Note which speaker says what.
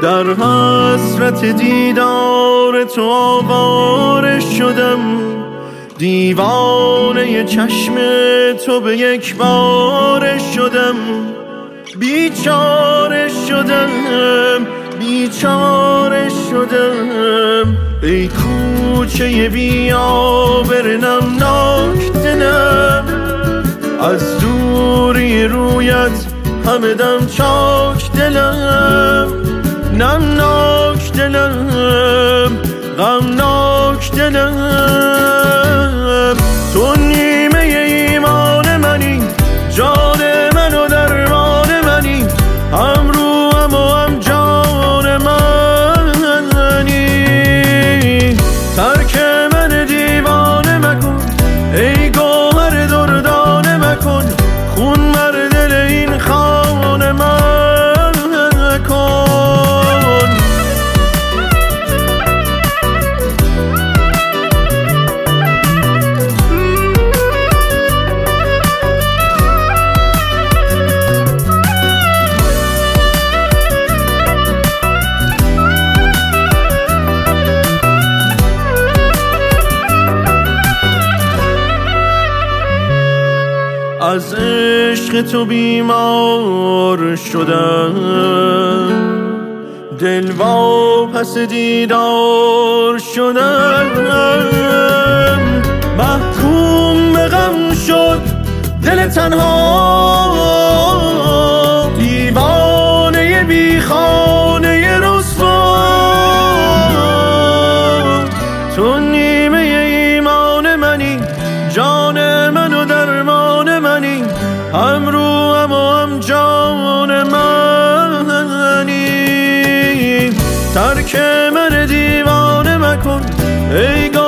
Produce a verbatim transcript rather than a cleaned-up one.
Speaker 1: در حسرت دیدار تو آواره شدم، دیوانه چشم تو به یک باره شدم. بیچاره شدم بیچاره شدم، ای کوچه بی آبر نمناک دلم. از دوری رویت همه دم چاک دلم، نمناک دلم، غمناک دلم. تو نیمه ایمان منی، جان من و درمان منی، هم رو هم و هم جان منی. ترک من دیوانه مکن، ای گوهر دردانه مکن، خون مر دل این خانه مکن. از عشق تو بیمار شدم، دل واپس دیدار شدم. محکوم به غم شد دل تنها، دیوانه بی خانه رسوا. تو نیمه ایمان منی، جان من و درمان منی، هم رو هم و هم جان منی. ترک من دیوانه مکن، ای